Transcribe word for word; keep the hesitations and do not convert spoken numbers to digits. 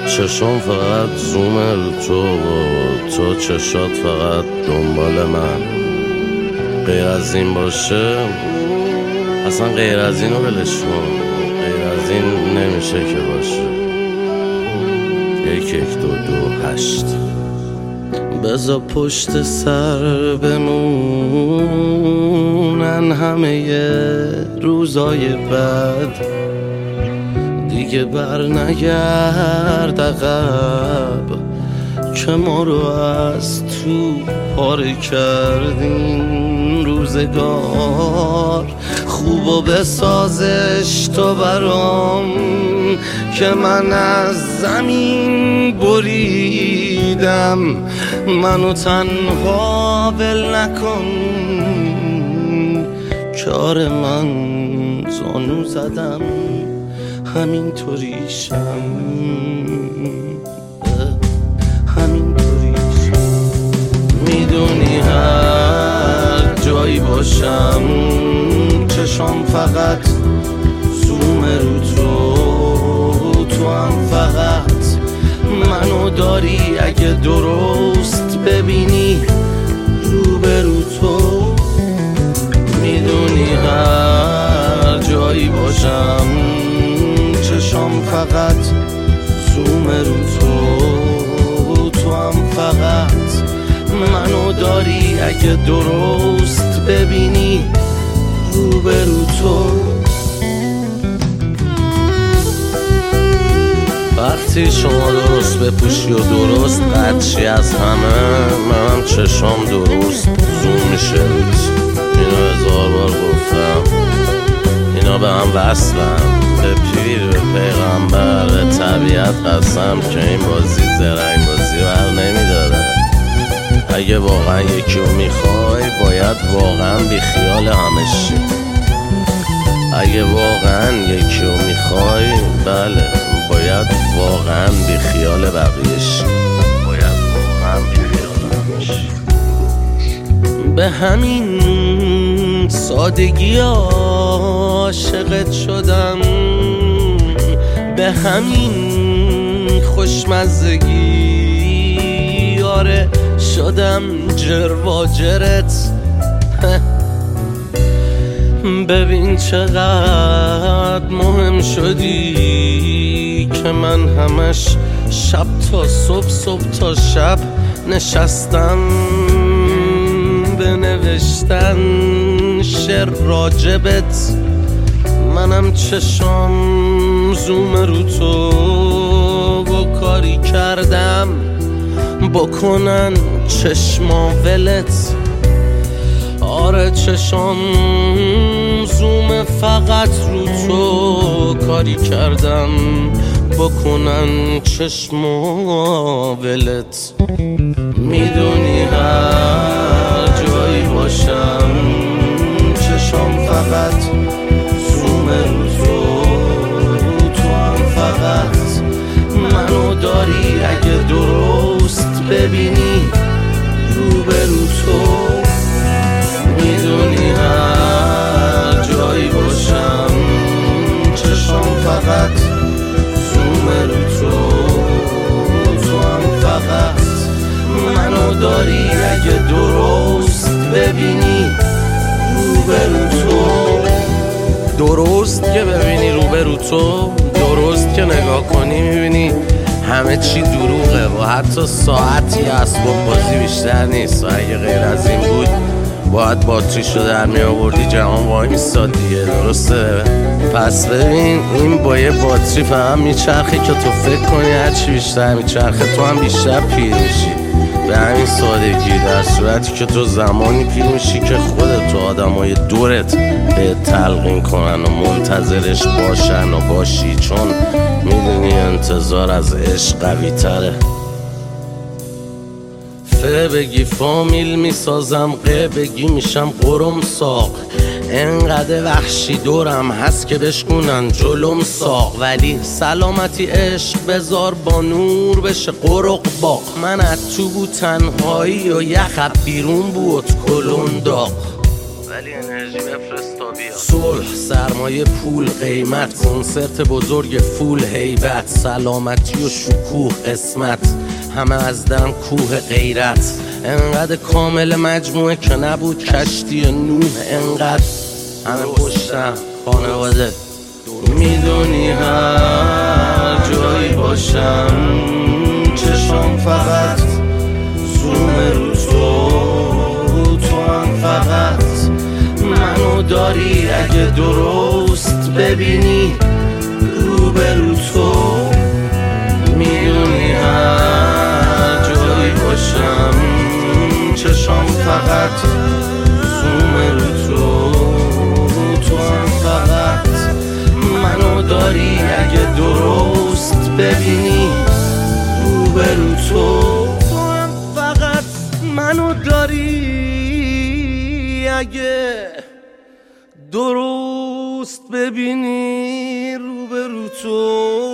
چشم فقط زوم رو تو و تو چشات فقط دنبال من. غیر از این باشه اصلا غیر از اینو ولش کن، غیر از این نمیشه که باشه. یک یک دو دو هشت. بذار پشت سر بمونن همه روزای بد، دیگه بر نگرد عقب که ما رو از تو پاره کردین. روزگار خوبو بسازش تو برام که من از زمین بریدم. منو تنها ول نکن، کار من زانو زدم همینطوریشم، همینطوریشم. میدونی هر جایی باشم چشم فقط زوم رو تو، تو هم فقط منو داری. اگه درست ببینی روبرو تو، میدونی هر جایی باشم چشم فقط زوم رو تو، تو هم فقط منو داری. اگه درست ببینی روبرو تو. وقتی شما درست بپوشی و درست قدشی از همه، منم چشم درست زوم میشه روت. اینو هزار بار گفتم، اینا به هم وصلن، به پیر، به پیغمبر، به طبیعت قسم که این بازی زرنگ بازی بر نمیداره. اگه واقعا یکی رو میخوای باید واقعا بی خیال همشی. اگه واقعا یکی رو میخوای بله باید واقعا بی خیال بقیه‌شی، باید واقعا بی خیال همشی. به همین سادگی عاشقت شدم، به همین خوشمزگی آره شدم جرواجرت. ببین چقدر مهم شدی که من همش شب تا صبح، صبح تا شب نشستم بنوشتن شعر راجبت. منم چشم زوم رو تو و کاری کردم بکنن چشما ولت. آره چشم زوم فقط رو تو کاری کردم بکنن چشما ولت. میدونی هر جایی باشم چشم فقط زوم رو تو، تو هم فقط منو داری. اگه درست ببینی روبرو تو، میدونی هر جایی باشم چشم فقط زوم رو تو، تو هم فقط منو داری. اگه درست ببینی روبرو تو، درست که ببینی روبرو تو، درست که نگاه کنی میبینی همه چی دروغه و حتی ساعتی اسباب بازی بیشتر نیست. و اگه غیر از این بود باید باتریشو در می آوردی جهان وای میستاد دیگه، درسته؟ پس ببین این با یه باتری فهم میچرخه که تو فکر کنی هرچی بیشتر میچرخه تو هم بیشتر پیر میشی. به همین سادگی، در صورتی که تو زمانی پیر میشی که خودت و آدمای دورت به تلقین کنن و منتظرش باشن و باشی، چون میدونی انتظار از عشق قوی تره. ف بگی فامیل میسازم، ق بگی میشم قرم ساق. انقدر وحشی دورم هست که بشکنن جلوم ساق. ولی سلامتی عشق بذار با نور بشه قرق باق. من از تو بود تنهایی و یخ بیرون بود کلون داغ. ولی انرژی بفرستا صلح، سرمایه، پول، قیمت، کنسرت بزرگ فول، هیبت، سلامتی و شکوه، قسمت، همه از دم کوه غیرت. انقدر کامل مجموعه که نبود کشتی نوح. انقدر همه پشتم خانواده. میدونی هر جایی باشم چشم فقط زوم رو تو، تو هم فقط منو داری. اگه درست ببینی رو به رو تو. میدونی هر جایی باشم چشم فقط زوم رو تو، تو هم فقط منو داری. اگه درست ببینی رو به رو تو، تو هم فقط منو داری. اگه درست ببینی رو به رو تو.